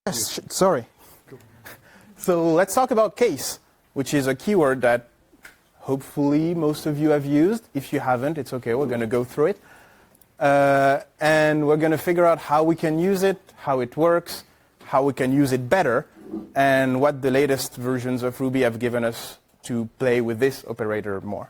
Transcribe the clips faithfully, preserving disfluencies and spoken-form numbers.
Yes, sorry. So let's talk about case, which is a keyword that hopefully most of you have used. If you haven't, it's okay. We're going to go through it. Uh, and we're going to figure out how we can use it, how it works, how we can use it better, and what the latest versions of Ruby have given us to play with this operator more.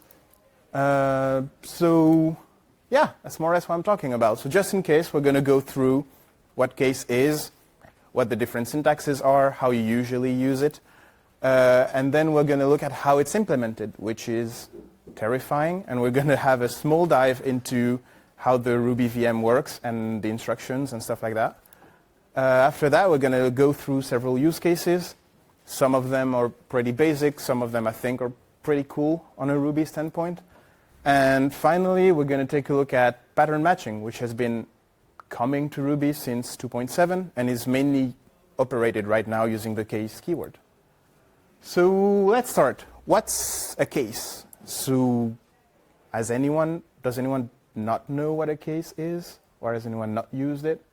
Uh, so yeah, that's more or less what I'm talking about. So just in case, we're going to go through what case is, what the different syntaxes are, how you usually use it, uh, and then we're going to look at how it's implemented, which is terrifying, and we're going to have a small dive into how the Ruby V M works and the instructions and stuff like that. Uh, after that, we're going to go through several use cases. Some of them are pretty basic, some of them I think are pretty cool on a Ruby standpoint. And finally, we're going to take a look at pattern matching, which has been coming to Ruby since two point seven and is mainly operated right now using the case keyword. So let's start. What's a case? So has anyone, does anyone not know what a case is? Or has anyone not used it?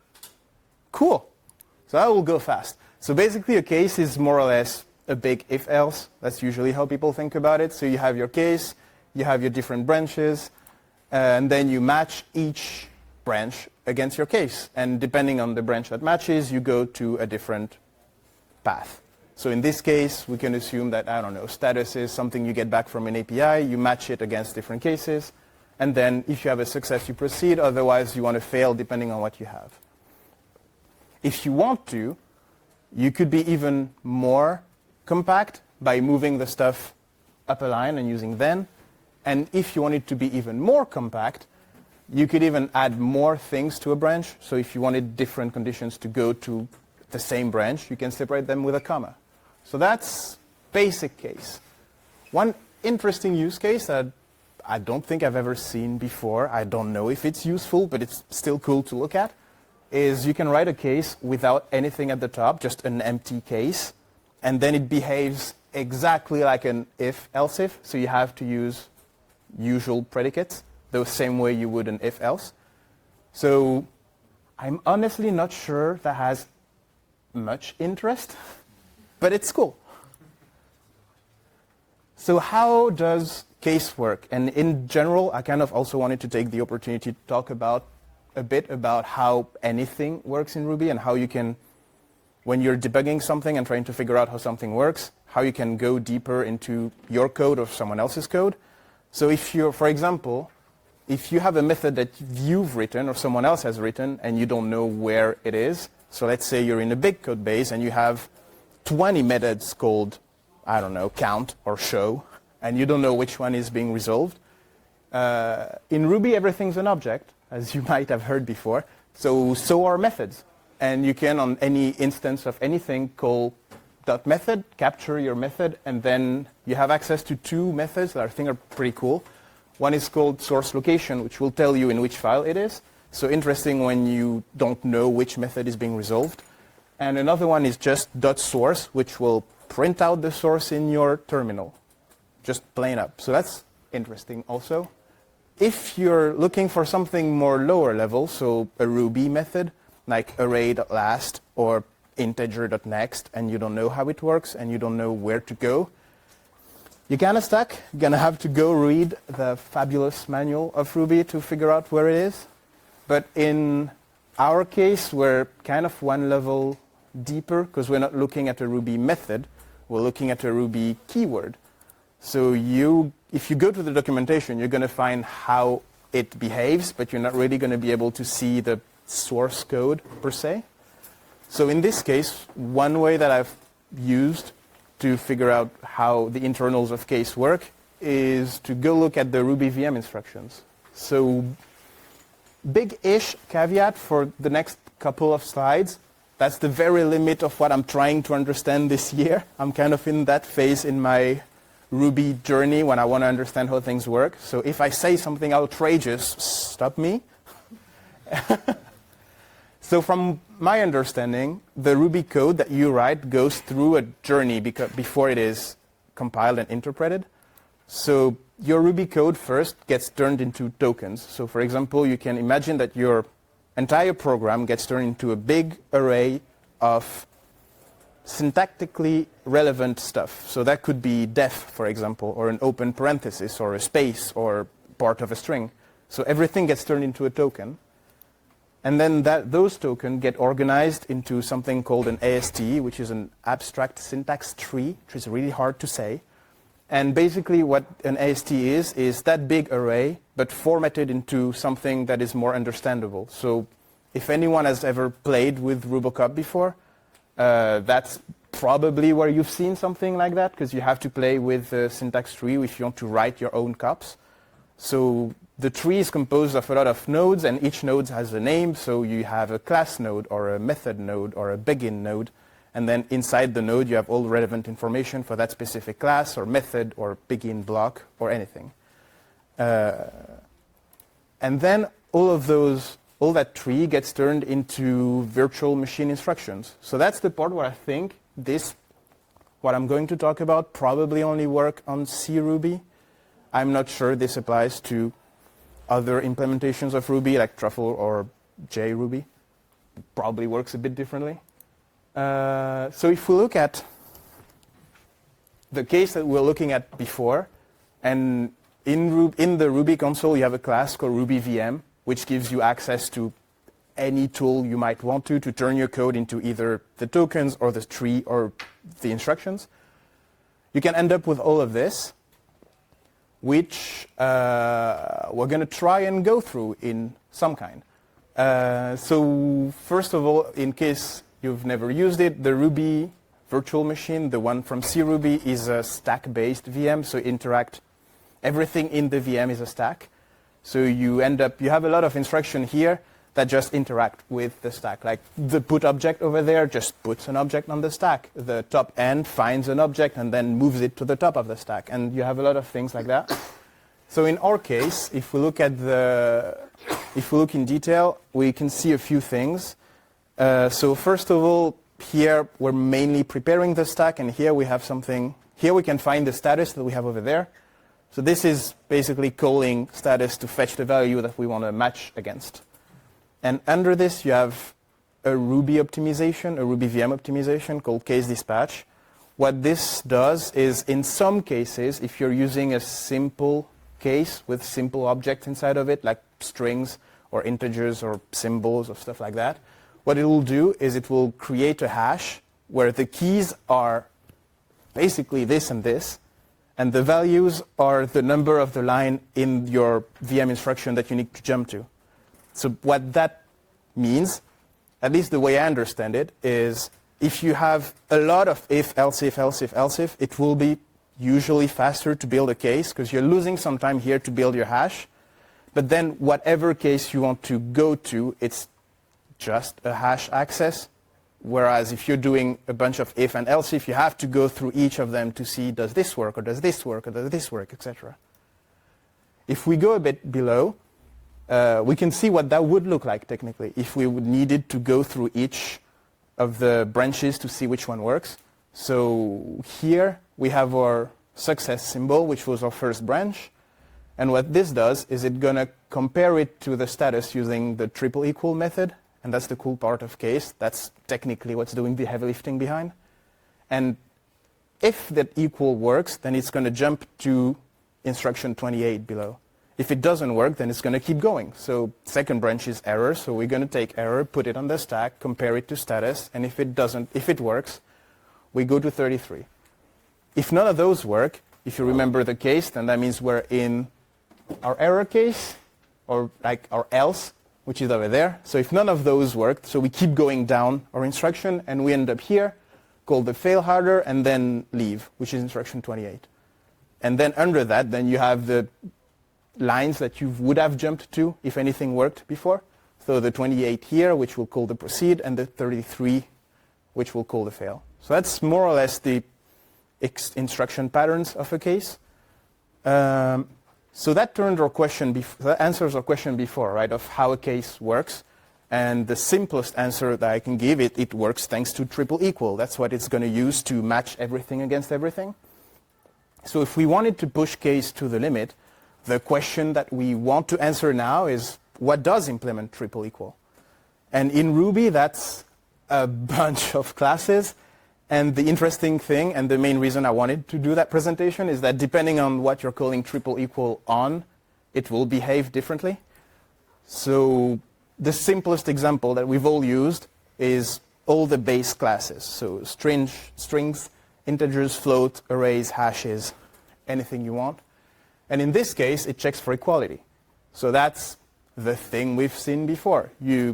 Cool. So I will go fast. So basically a case is more or less a big if-else. That's usually how people think about it. So you have your case, you have your different branches, and then you match each branch against your case. And depending on the branch that matches, you go to a different path. So in this case, we can assume that, I don't know, status is something you get back from an A P I, you match it against different cases, and then if you have a success, you proceed, otherwise you want to fail depending on what you have. If you want to, you could be even more compact by moving the stuff up a line and using then. And if you want it to be even more compact, you could even add more things to a branch. So if you wanted different conditions to go to the same branch, you can separate them with a comma. So that's basic case. One interesting use case that I don't think I've ever seen before, I don't know if it's useful, but it's still cool to look at, is you can write a case without anything at the top, just an empty case, and then it behaves exactly like an if-else if, so you have to use usual predicates, the same way you would an if-else. So I'm honestly not sure that has much interest, but it's cool. So how does case work? And in general, I kind of also wanted to take the opportunity to talk about a bit about how anything works in Ruby and how you can, when you're debugging something and trying to figure out how something works, how you can go deeper into your code or someone else's code. So if you're, for example, if you have a method that you've written or someone else has written and you don't know where it is, so let's say you're in a big code base and you have twenty methods called, I don't know, count or show, and you don't know which one is being resolved. Uh, in Ruby, everything's an object, as you might have heard before. So, so are methods. And you can, on any instance of anything, call dot method, capture your method, and then you have access to two methods that I think are pretty cool. One is called source location, which will tell you in which file it is. So interesting when you don't know which method is being resolved. And another one is just dot source, which will print out the source in your terminal, just plain up. So that's interesting also. If you're looking for something more lower level, so a Ruby method, like array.last or integer.next, and you don't know how it works and you don't know where to go, you're kind of stuck. You're going to have to go read the fabulous manual of Ruby to figure out where it is. But in our case, we're kind of one level deeper because we're not looking at a Ruby method. We're looking at a Ruby keyword. So you, if you go to the documentation, you're going to find how it behaves, but you're not really going to be able to see the source code per se. So in this case, one way that I've used to figure out how the internals of case work is to go look at the Ruby V M instructions. So big-ish caveat for the next couple of slides. That's the very limit of what I'm trying to understand this year. I'm kind of in that phase in my Ruby journey when I want to understand how things work. So if I say something outrageous, stop me. So from my understanding, the Ruby code that you write goes through a journey because before it is compiled and interpreted. So your Ruby code first gets turned into tokens. So for example, you can imagine that your entire program gets turned into a big array of syntactically relevant stuff. So that could be def, for example, or an open parenthesis, or a space, or part of a string. So everything gets turned into a token. And then that, those tokens get organized into something called an A S T, which is an abstract syntax tree, which is really hard to say. And basically what an A S T is, is that big array, but formatted into something that is more understandable. So if anyone has ever played with Robocop before, uh, that's probably where you've seen something like that, because you have to play with a syntax tree if you want to write your own cops. So the tree is composed of a lot of nodes, and each node has a name. So you have a class node, or a method node, or a begin node. And then inside the node, you have all relevant information for that specific class, or method, or begin block, or anything. Uh, and then all of those, all that tree gets turned into virtual machine instructions. So that's the part where I think this, what I'm going to talk about, probably only work on C Ruby. I'm not sure this applies to other implementations of Ruby, like Truffle or JRuby. It probably works a bit differently. Uh, so if we look at the case that we were looking at before, and in, Ru in the Ruby console, you have a class called Ruby V M, which gives you access to any tool you might want to, to turn your code into either the tokens or the tree or the instructions. You can end up with all of this, which uh, we're going to try and go through in some kind. Uh, so first of all, in case you've never used it, the Ruby virtual machine, the one from C Ruby, is a stack-based V M. So interact, everything in the V M is a stack. So you end up, you have a lot of instruction here that just interact with the stack. Like the put object over there just puts an object on the stack. The top end finds an object and then moves it to the top of the stack. And you have a lot of things like that. So in our case, if we look at the, if we look in detail, we can see a few things. Uh, so first of all, here we're mainly preparing the stack, and here we have something, here we can find the status that we have over there. So this is basically calling status to fetch the value that we want to match against. And under this, you have a Ruby optimization, a Ruby V M optimization called case dispatch. What this does is, in some cases, if you're using a simple case with simple objects inside of it, like strings or integers or symbols or stuff like that, what it will do is it will create a hash where the keys are basically this and this, and the values are the number of the line in your V M instruction that you need to jump to. So what that means, at least the way I understand it, is if you have a lot of if, else if, else if, else if, it will be usually faster to build a case because you're losing some time here to build your hash. But then whatever case you want to go to, it's just a hash access. Whereas if you're doing a bunch of if and else if, you have to go through each of them to see does this work or does this work or does this work, et cetera. If we go a bit below, Uh, we can see what that would look like technically if we would needed to go through each of the branches to see which one works. So here we have our success symbol, which was our first branch. And what this does is it's going to compare it to the status using the triple equal method. And that's the cool part of case. That's technically what's doing the heavy lifting behind. And if that equal works, then it's going to jump to instruction twenty-eight below. If it doesn't work, then it's going to keep going. So second branch is error, so we're going to take error, put it on the stack, compare it to status, and if it doesn't, if it works, we go to thirty-three. If none of those work, if you remember the case, then that means we're in our error case, or like our else, which is over there. So if none of those worked, so we keep going down our instruction, and we end up here, called the fail harder, and then leave, which is instruction twenty-eight. And then under that, then you have the lines that you would have jumped to if anything worked before. So the twenty-eight here, which we'll call the proceed, and the thirty-three, which we'll call the fail. So that's more or less the instruction patterns of a case. Um, so that turned our question, that answers our question before, right, of how a case works. And the simplest answer that I can give it, it works thanks to triple equal. That's what it's going to use to match everything against everything. So if we wanted to push case to the limit, the question that we want to answer now is, what does implement triple equal? And in Ruby, that's a bunch of classes. And the interesting thing, and the main reason I wanted to do that presentation, is that depending on what you're calling triple equal on, it will behave differently. So the simplest example that we've all used is all the base classes. So string, strings, integers, float, arrays, hashes, anything you want. And in this case, it checks for equality. So that's the thing we've seen before. You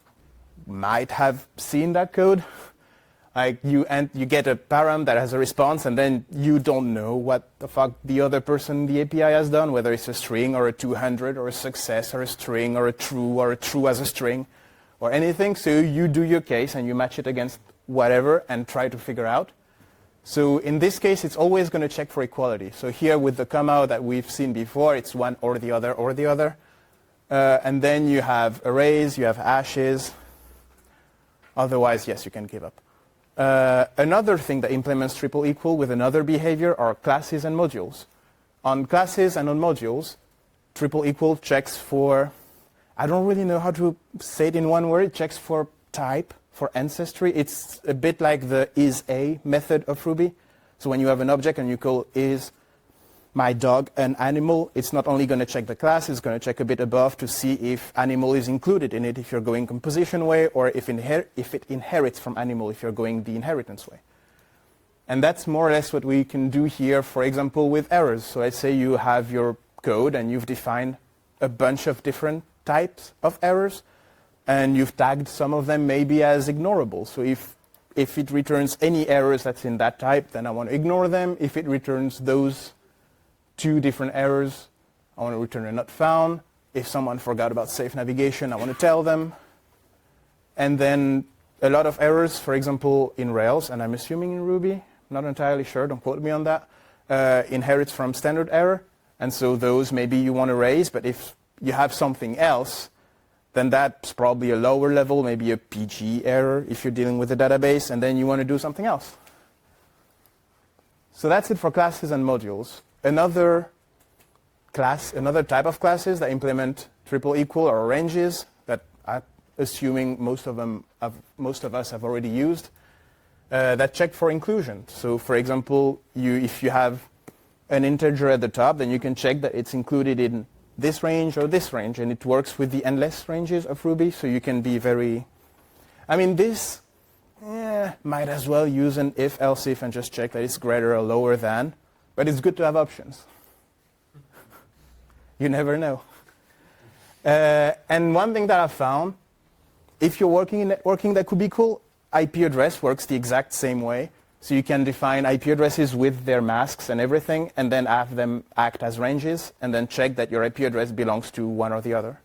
might have seen that code. Like you, and you get a param that has a response, and then you don't know what the fuck the other person, the A P I, has done, whether it's a string or a two hundred or a success or a string or a true or a true as a string or anything. So you do your case and you match it against whatever and try to figure out. So in this case, it's always going to check for equality. So here with the comma that we've seen before, it's one or the other or the other. Uh, and then you have arrays, you have hashes. Otherwise, yes, you can give up. Uh, another thing that implements triple equal with another behavior are classes and modules. On classes and on modules, triple equal checks for, I don't really know how to say it in one word, it checks for type, for ancestry. It's a bit like the isA method of Ruby. So when you have an object and you call is my dog an animal, it's not only going to check the class, it's going to check a bit above to see if animal is included in it if you're going composition way, or if, inher if it inherits from animal if you're going the inheritance way. And that's more or less what we can do here, for example, with errors. So let's say you have your code and you've defined a bunch of different types of errors, and you've tagged some of them maybe as ignorable. So if, if it returns any errors that's in that type, then I want to ignore them. If it returns those two different errors, I want to return a not found. If someone forgot about safe navigation, I want to tell them. And then a lot of errors, for example, in Rails, and I'm assuming in Ruby, not entirely sure, don't quote me on that, uh, inherits from standard error. And so those maybe you want to raise, but if you have something else, then that's probably a lower level, maybe a P G error if you're dealing with a database, and then you want to do something else. So that's it for classes and modules. Another class, another type of classes that implement triple equal are ranges that I'm assuming most of them, have, most of us have already used, uh, that check for inclusion. So for example, you, if you have an integer at the top, then you can check that it's included in this range or this range, and it works with the endless ranges of Ruby, so you can be very, I mean this, eh, might as well use an if, else if, and just check that it's greater or lower than. But it's good to have options. You never know. Uh, and one thing that I found, if you're working in networking, that could be cool. I P address works the exact same way. So you can define I P addresses with their masks and everything, and then have them act as ranges, and then check that your I P address belongs to one or the other.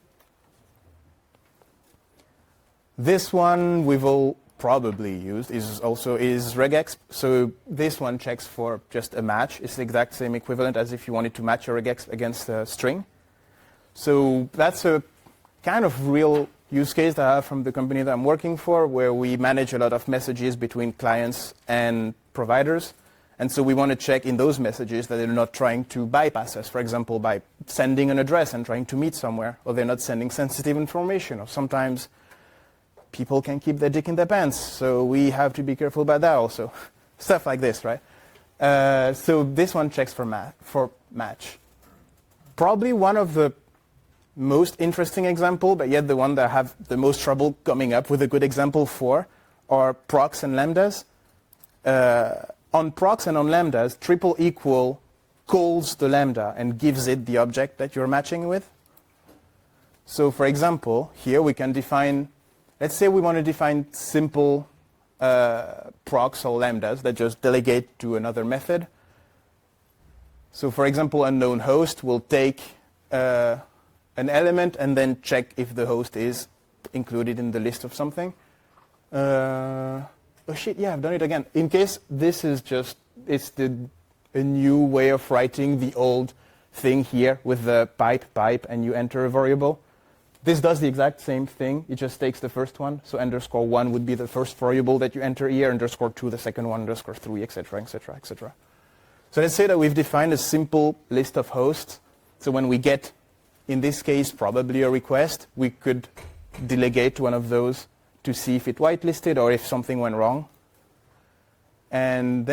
This one we've all probably used is also is regex. So this one checks for just a match. It's the exact same equivalent as if you wanted to match your regex against a string. So that's a kind of real use case that I have from the company that I'm working for, where we manage a lot of messages between clients and providers. And so we want to check in those messages that they're not trying to bypass us, for example, by sending an address and trying to meet somewhere, or they're not sending sensitive information, or sometimes people can keep their dick in their pants, so we have to be careful about that also. Stuff like this, right? Uh, so this one checks for, ma for match. Probably one of the most interesting example, but yet the one that I have the most trouble coming up with a good example for, are procs and lambdas. Uh, on procs and on lambdas, triple equal calls the lambda and gives it the object that you're matching with. So for example, here we can define, let's say we want to define simple uh, procs or lambdas that just delegate to another method. So for example, unknown host will take uh, an element and then check if the host is included in the list of something. Uh, oh shit, yeah, I've done it again. In case this is just, it's the, a new way of writing the old thing here with the pipe, pipe, and you enter a variable. This does the exact same thing. It just takes the first one. So underscore one would be the first variable that you enter here, underscore two the second one, underscore three, et cetera, et cetera, et cetera. So let's say that we've defined a simple list of hosts. So when we get, in this case, probably a request, we could delegate to one of those to see if it whitelisted or if something went wrong. And then